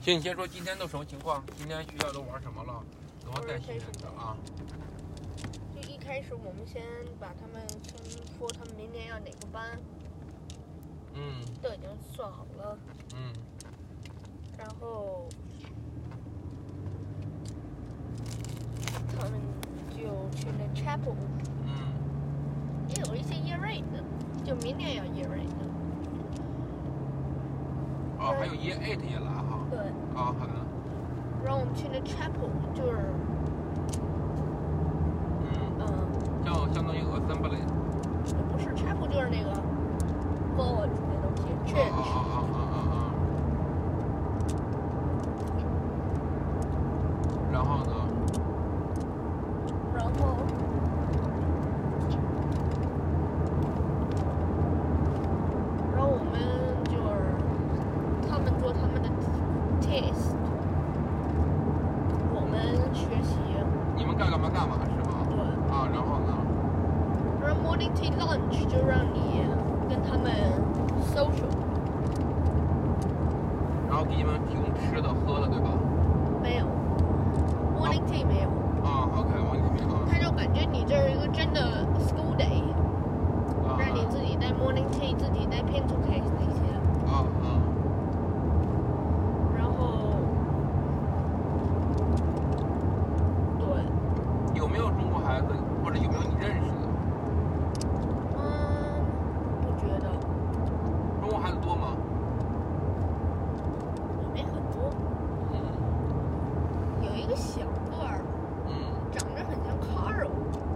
行，你先说今天都什么情况？今天学校都玩什么了？怎么带新人的啊？ 就一开始我们先把他们先说他们明年要哪个班，都已经算好了，然后他们就去那 chapel，也有一些 year 8的，就明年要 year 8的。 哦，还有year 8也来哈。 对。 啊，好的。 然后我们去那 chapel 就是， 相当于 assembly。 不是 chapel 就是那个 God 那东西 church。 然后呢？ 然后我们就是他们做他们的 test， 我们学习。 你们该干嘛干嘛是吧？ 对。 啊，然后呢？ 然后 morning tea lunch 就让你跟他们 social。 然后给你们提供吃的喝的对吧？ 没有 morning tea 没有。 OK， morning tea 没有。 他就感觉你这是一个真的 school day，让你自己带 morning tea， 自己带 pencil case 那些。然后，对。 有没有中国孩子，或者有没有你认识的？ 不觉得。 中国孩子多吗？ 也没很多。有一个小个儿。长得很像 Carl。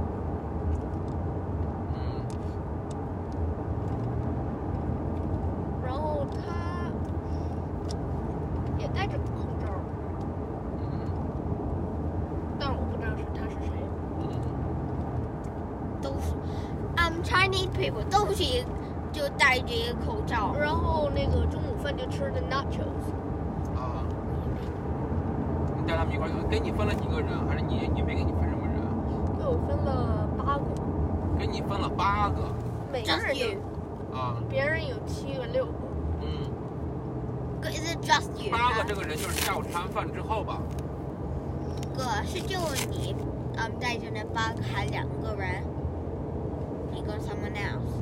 然后他也戴着口罩。但我不知道他是谁。 都是，Chinese people 都是就戴着一个口罩。 然后那个中午饭就吃的 nachos。 你带他们一块儿，给你分了几个人，还是你没给你分什么人？ 给我分了8个。 给你分了8个。 每个人有。别人有7个6个。 Is it just you？ 8个这个人就是下午吃完饭之后吧。 哥，是就你，带着那8个还2个人？你跟 someone else？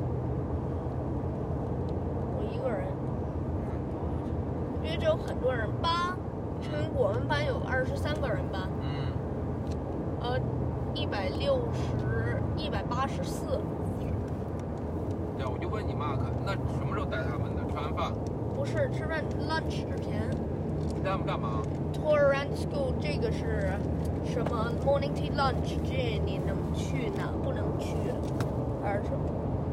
我1个人。因为这有很多人乘我们班有23个人吧。184。 对，我就问你Mark，那什么时候带他们的？吃完饭？ 不是，吃饭 lunch 之前。 你带他们干嘛 ？Tour around school， 这个是什么 morning tea lunch？ 这你能去哪不能去？还是什么？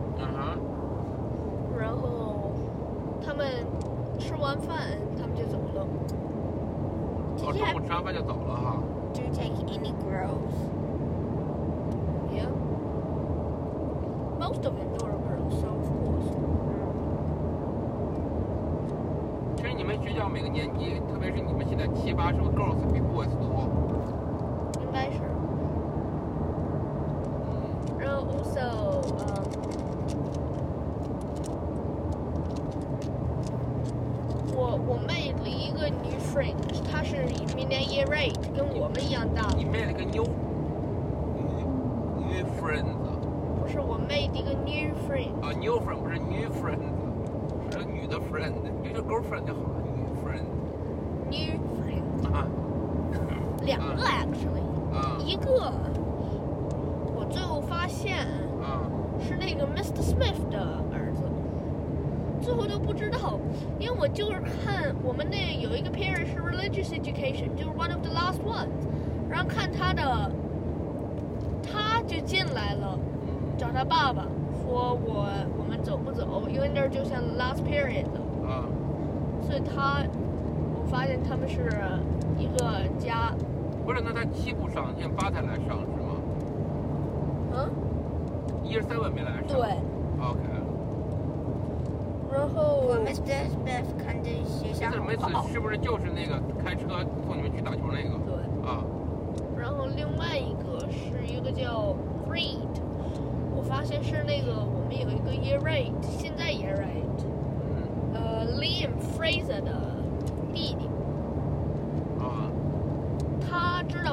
然后他们吃完饭，他们就走了。 中午吃完饭就走了哈。 Do you take any girls? Yeah. Most of them are girls, so of course. 其实你们学校每个年级，特别是你们现在7、8，是不是 girls 比 boys 多？ 应该是。然后 also，我妹了一个女 friend， 她是明年year 8，跟我们一样大。 你妹了个new friend。 不是，我妹的一个 new friend。 new friend 不是 new friend， 是女的 friend， 你就 girlfriend 就好了 ，new friend。 new friend。2个 actually。一个，我最后发现，是那个 Mr. Smith 的儿子。最后都不知道，因为我就是看我们那有一个 parent 是 religious education， 就是 one of the last ones， 然后看他就进来了，找他爸爸说我们走不走？因为那儿就像 last period 的，所以我发现他们是一个家。 不是，那他7不上，现在8才来上是吗？year 7没来上。 对。 OK。 然后我 Mr. Smith 看这学校好。 是不是就是那个开车送你们去打球那个？ 对。然后另外一个是一个叫 Reed， 我发现是那个我们有一个 year 8， 现在year 8，Liam Fraser 的弟弟。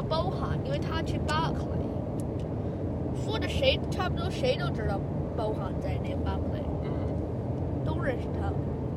包汉，因为他去巴克雷。说的谁差不多谁都知道包汉在那个巴克雷，都认识他。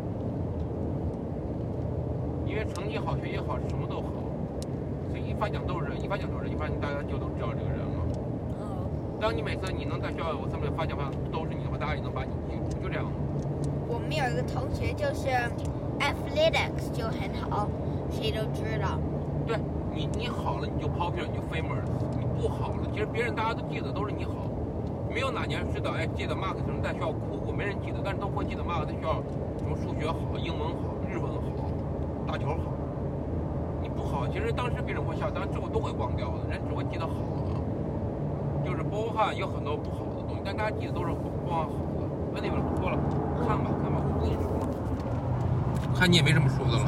因为成绩好、学习好，什么都好，所以一发奖都是人，一发奖都是人，一发奖大家就都知道这个人了。当你每次你能在学校有这么发奖都是你的话，大家也能把你记住，就这样。 我们有一个同学就是 athletics 就很好，谁都知道。 对你好了，你就 popular， 你就 famous。你不好了，其实别人大家都记得都是你好。没有哪年知道记得 Mark 什么在学校哭过，没人记得，但是都会记得 Mark 在学校什么数学好、英文好、日文好、打球好。你不好，其实当时别人会笑，但是之后都会忘掉的，人只会记得好的。就是包含有很多不好的东西，但大家记得都是包含好的。那边说了，看吧，我不跟你说了，看你也没什么说的了。